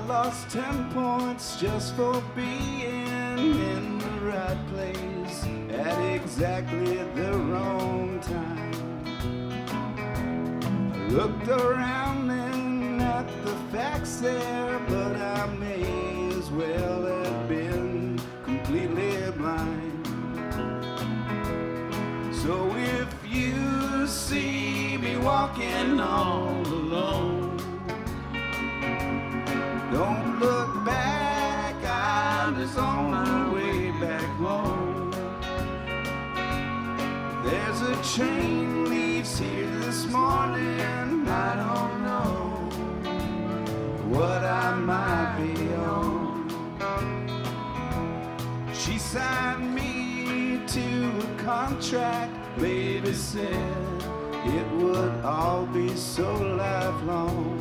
lost 10 points just for being in the right place at exactly the wrong time. I looked around and at the facts there, but I may as well have been completely blind. So if you see me walking all alone, don't look back, I'm just on my way back home. There's a train leaves here this morning, I don't know what I might be on. She signed me to a contract, baby said it would all be so lifelong.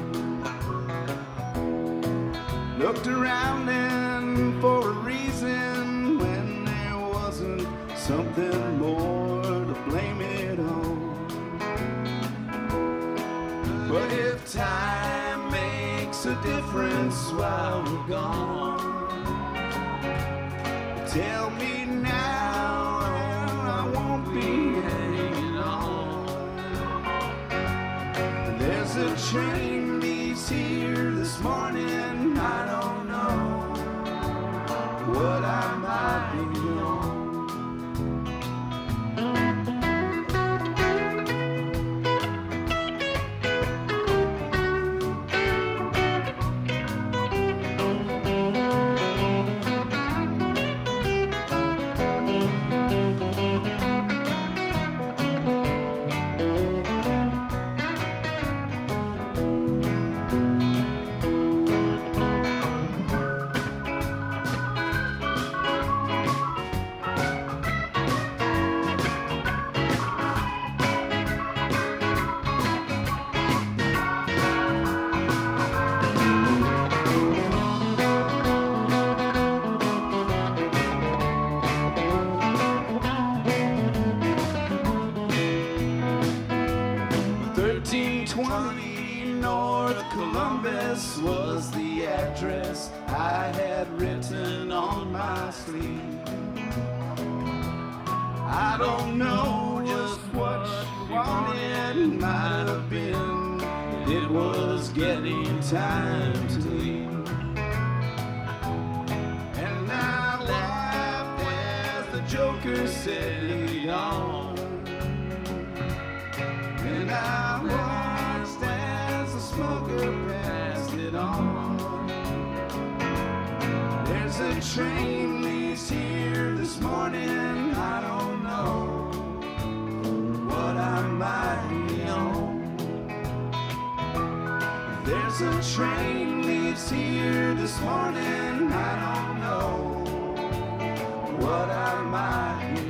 Looked around and for a reason when there wasn't something more to blame it on. But if time makes a difference while we're gone, tell me now and I won't be hanging on. There's a train leaves here this morning, I don't know what I might be on. 1320 North Columbus was the address I had written on my sleeve. I don't know just what she wanted, might have been it was getting time to leave. And I laughed as the joker said lead on. And I watched as the smoker passed it on. There's a train leaves here this morning, I don't know what I might be on. There's a train leaves here this morning, I don't know what I might be on.